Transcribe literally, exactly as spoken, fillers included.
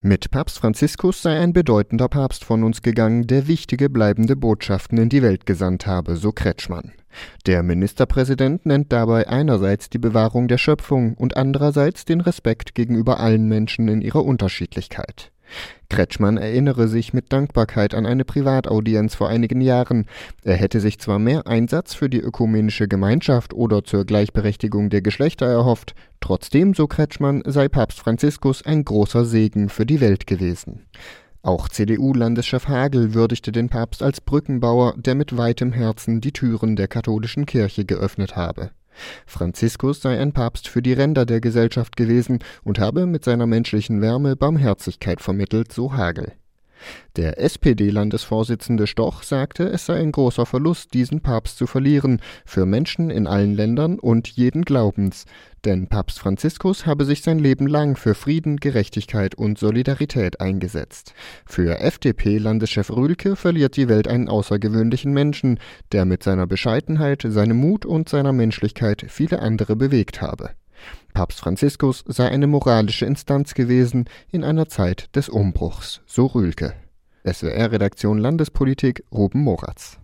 Mit Papst Franziskus sei ein bedeutender Papst von uns gegangen, der wichtige bleibende Botschaften in die Welt gesandt habe, so Kretschmann. Der Ministerpräsident nennt dabei einerseits die Bewahrung der Schöpfung und andererseits den Respekt gegenüber allen Menschen in ihrer Unterschiedlichkeit. Kretschmann erinnere sich mit Dankbarkeit an eine Privataudienz vor einigen Jahren. Er hätte sich zwar mehr Einsatz für die ökumenische Gemeinschaft oder zur Gleichberechtigung der Geschlechter erhofft, trotzdem, so Kretschmann, sei Papst Franziskus ein großer Segen für die Welt gewesen. Auch C D U-Landeschef Hagel würdigte den Papst als Brückenbauer, der mit weitem Herzen die Türen der katholischen Kirche geöffnet habe. Franziskus sei ein Papst für die Ränder der Gesellschaft gewesen und habe mit seiner menschlichen Wärme Barmherzigkeit vermittelt, so Hagel. Der S P D-Landesvorsitzende Stoch sagte, es sei ein großer Verlust, diesen Papst zu verlieren, für Menschen in allen Ländern und jeden Glaubens. Denn Papst Franziskus habe sich sein Leben lang für Frieden, Gerechtigkeit und Solidarität eingesetzt. Für F D P-Landeschef Rühlke verliert die Welt einen außergewöhnlichen Menschen, der mit seiner Bescheidenheit, seinem Mut und seiner Menschlichkeit viele andere bewegt habe. Papst Franziskus sei eine moralische Instanz gewesen in einer Zeit des Umbruchs, so Rühlke. S W R-Redaktion Landespolitik, Ruben Moratz.